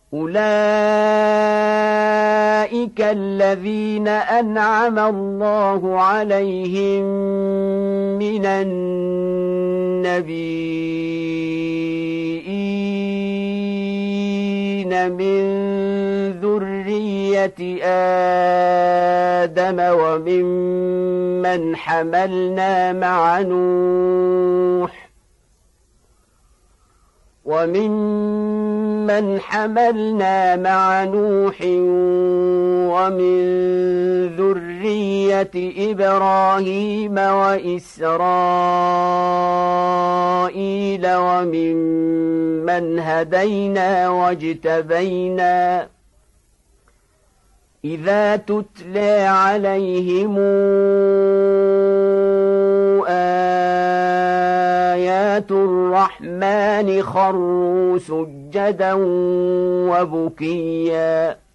أولئك الذين أنعم الله عليهم من النبيين من ذرية آدم وممن حملنا مع نوح ومن ذرية إبراهيم وإسرائيل وممن هدينا واجتبينا إذا تتلى عليهم آيات الرحمن خروا سجدا وبكيا